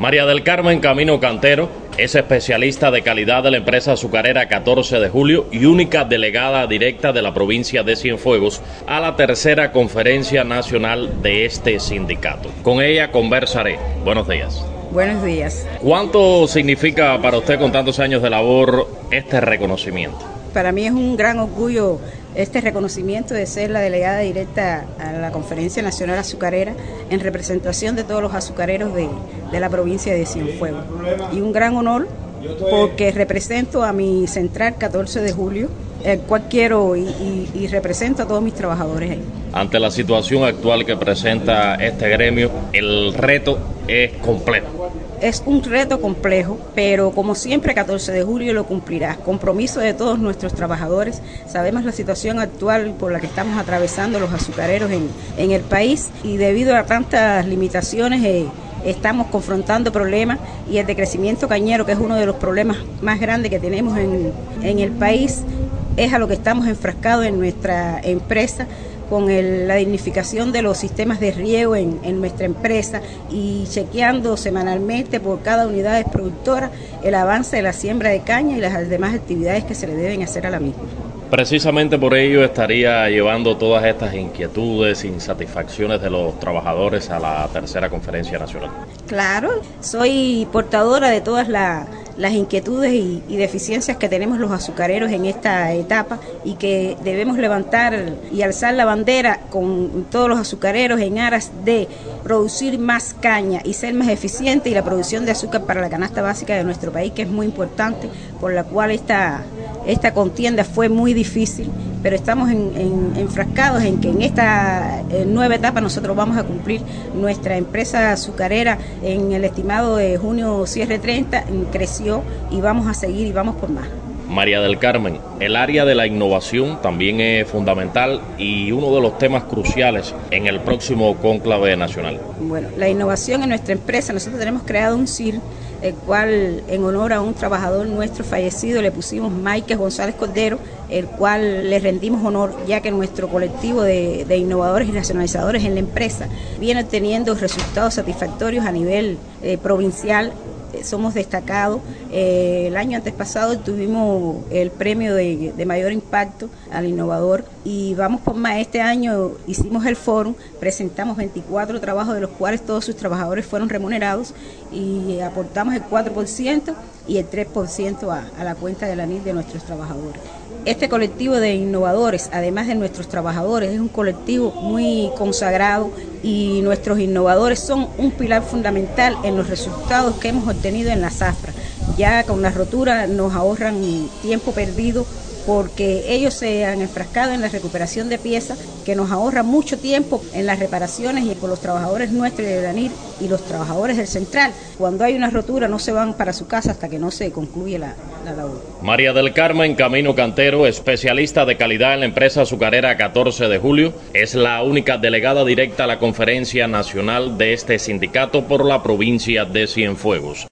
María del Carmen Camino Cantero es especialista de calidad de la empresa azucarera 14 de Julio y única delegada directa de la provincia de Cienfuegos a la tercera conferencia nacional de este sindicato. Con ella conversaré. Buenos días. Buenos días. ¿Cuánto significa para usted, con tantos años de labor, este reconocimiento? Para mí es un gran orgullo este reconocimiento de ser la delegada directa a la Conferencia Nacional Azucarera en representación de todos los azucareros de la provincia de Cienfuegos. Y un gran honor porque represento a mi central 14 de julio, el cual quiero y represento a todos mis trabajadores ahí. Ante la situación actual que presenta este gremio, el reto es complejo. Es un reto complejo, pero como siempre 14 de julio lo cumplirá. Compromiso de todos nuestros trabajadores. Sabemos la situación actual por la que estamos atravesando los azucareros en el país y debido a tantas limitaciones estamos confrontando problemas y el decrecimiento cañero, que es uno de los problemas más grandes que tenemos en el país, es a lo que estamos enfrascados en nuestra empresa, con la dignificación de los sistemas de riego en nuestra empresa y chequeando semanalmente por cada unidad productora el avance de la siembra de caña y las demás actividades que se le deben hacer a la misma. Precisamente por ello estaría llevando todas estas inquietudes, insatisfacciones de los trabajadores a la tercera conferencia nacional. Claro, soy portadora de todas las inquietudes y deficiencias que tenemos los azucareros en esta etapa y que debemos levantar y alzar la bandera con todos los azucareros en aras de producir más caña y ser más eficiente, y la producción de azúcar para la canasta básica de nuestro país, que es muy importante, por la cual esta contienda fue muy difícil, pero estamos enfrascados en que en esta nueva etapa nosotros vamos a cumplir. Nuestra empresa azucarera en el estimado de junio cierre 30 creció y vamos a seguir y vamos por más. María del Carmen, el área de la innovación también es fundamental y uno de los temas cruciales en el próximo cónclave nacional. Bueno, la innovación en nuestra empresa, nosotros tenemos creado un CIR, el cual en honor a un trabajador nuestro fallecido le pusimos Mike González Cordero, el cual le rendimos honor, ya que nuestro colectivo de innovadores y racionalizadores en la empresa viene teniendo resultados satisfactorios a nivel provincial. Somos destacados. El año antes pasado tuvimos el premio de mayor impacto al innovador y vamos por más. Este año hicimos el fórum, presentamos 24 trabajos de los cuales todos sus trabajadores fueron remunerados y aportamos el 4% y el 3% a la cuenta de la NIT de nuestros trabajadores. Este colectivo de innovadores, además de nuestros trabajadores, es un colectivo muy consagrado y nuestros innovadores son un pilar fundamental en los resultados que hemos obtenido en la zafra. Ya con la rotura nos ahorran tiempo perdido porque ellos se han enfrascado en la recuperación de piezas, que nos ahorra mucho tiempo en las reparaciones, y con los trabajadores nuestros de Danir y los trabajadores del central, cuando hay una rotura no se van para su casa hasta que no se concluye la labor. María del Carmen Camino Cantero, especialista de calidad en la empresa azucarera 14 de Julio, es la única delegada directa a la conferencia nacional de este sindicato por la provincia de Cienfuegos.